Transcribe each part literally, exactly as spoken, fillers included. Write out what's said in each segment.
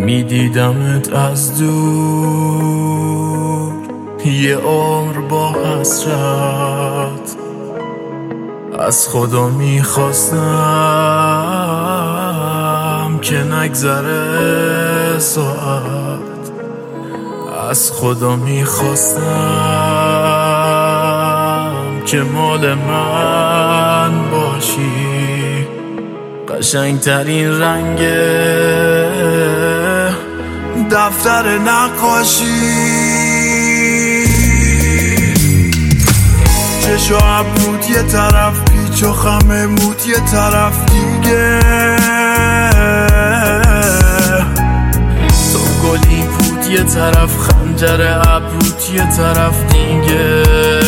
میدیدمت از دور، یه عمر با حسرت از خدا میخواستم که نگذره ساعت، از خدا میخواستم که مال من باشی. قشنگترین رنگ دفتر نقاشی، چشم و ابروت یه طرف، پیچ و خم موت یه طرف دیگه، تو گلی پوت یه طرف، خنجر ابروت یه طرف دیگه،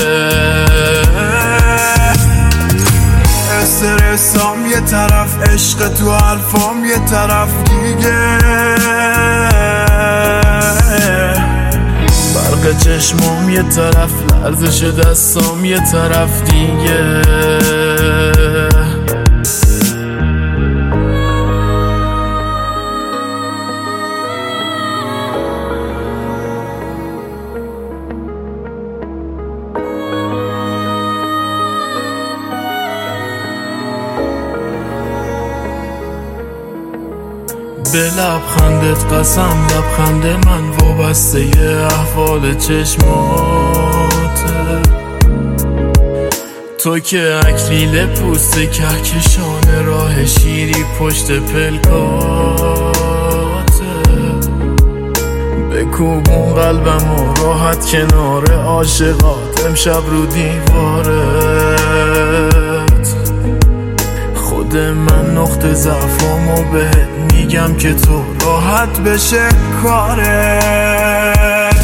استرسام یه طرف، عشق تو حرفام یه طرف دیگه، برق چشمام یه طرف، لرزش دستام یه طرف دیگه. به لبخندت قسم، لبخند من وابسته یه احوال چشماته، تو که اکلیل پوست کهکشان راه شیری پشت پلکاته، بکوبون قلبم و راحت کنار عاشقات، امشب رو دیوارت خود من نقطه ضعفامو بهت میگم که تو راحت بشه کارت،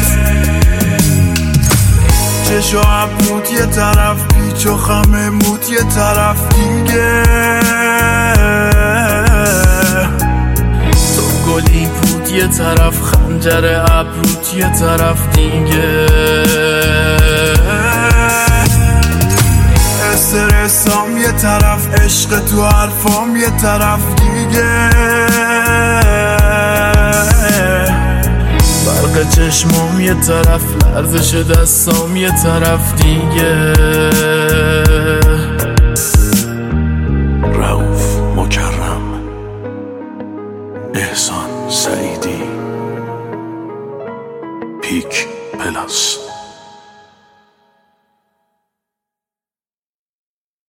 چشم و ابروت یه طرف، پیچ و خم موت یه طرف دیگه، تو گلی پوت یه طرف، خنجر ابروت یه طرف دیگه، استرسام یه طرف، عشق تو حرفام یه طرف دیگه، برق چشمام یه طرف، لرزش دستام یه طرف دیگه.